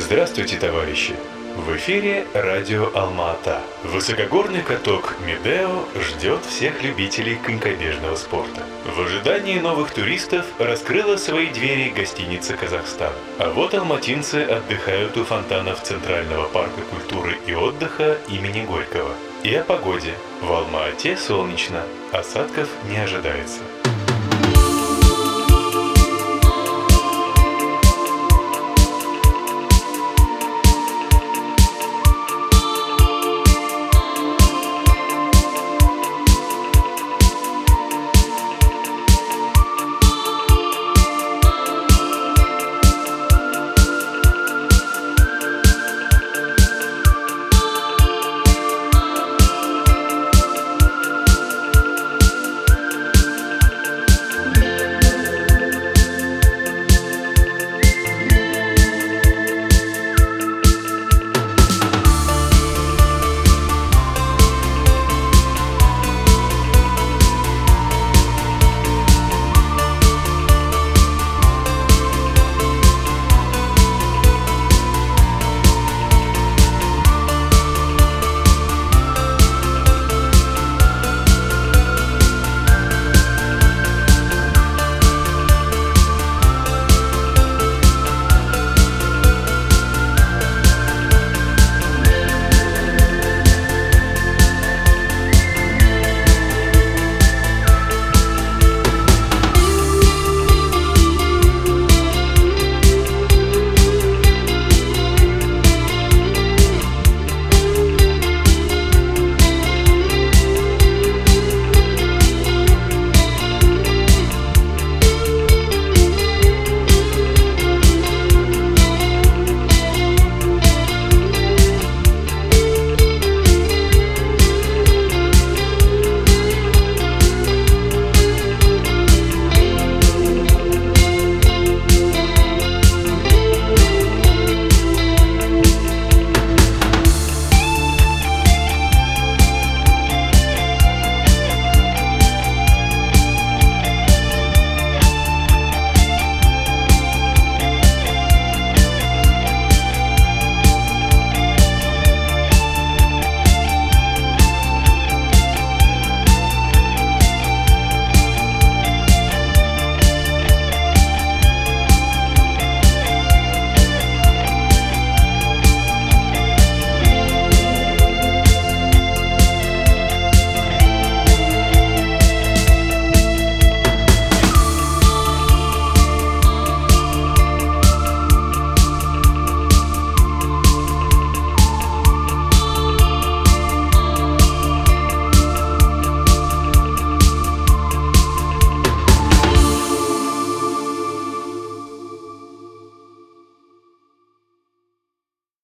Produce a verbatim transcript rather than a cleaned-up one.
Здравствуйте, товарищи! В эфире радио Алма-Ата. Высокогорный каток Медео ждет всех любителей конькобежного спорта. В ожидании новых туристов раскрыла свои двери гостиница «Казахстан». А вот алматинцы отдыхают у фонтанов Центрального парка культуры и отдыха имени Горького. И о погоде. В Алма-Ате солнечно, осадков не ожидается.